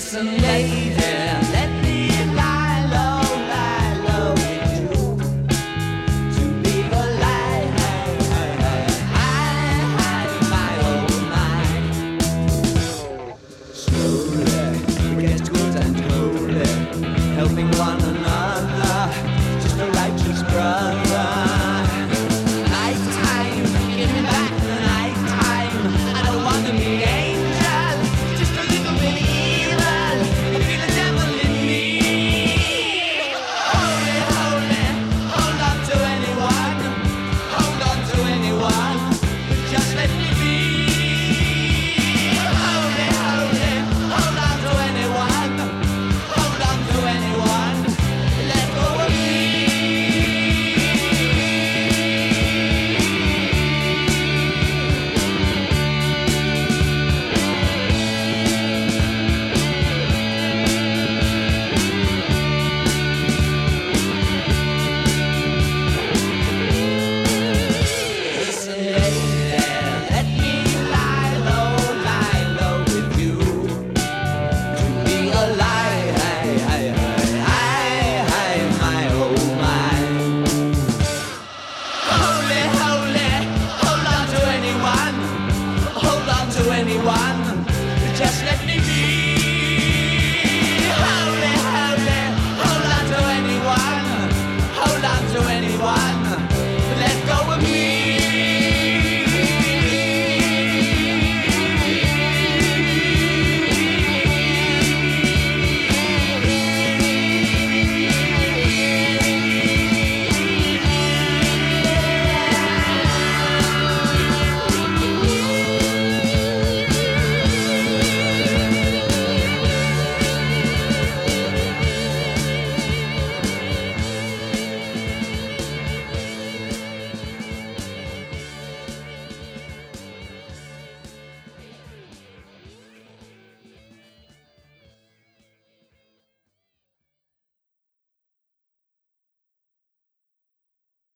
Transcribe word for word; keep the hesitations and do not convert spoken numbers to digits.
Listen, lady, let me lie low, lie low with you. To be alive, my oh my. Slowly, we get good and holy, helping one another, just a righteous brother. Nighttime, give me back the nighttime. I don't want to be angel, just a little bit evil. I feel the devil in me. Holy, holy, hold on to anyone, hold on to anyone, just let me be. Holy, holy, hold on to anyone, hold on to anyone, let go of me. Listen, lady, let me lie low, lie low with you. To be alive, my oh my. Holy, holy, hold on to anyone, hold on to anyone.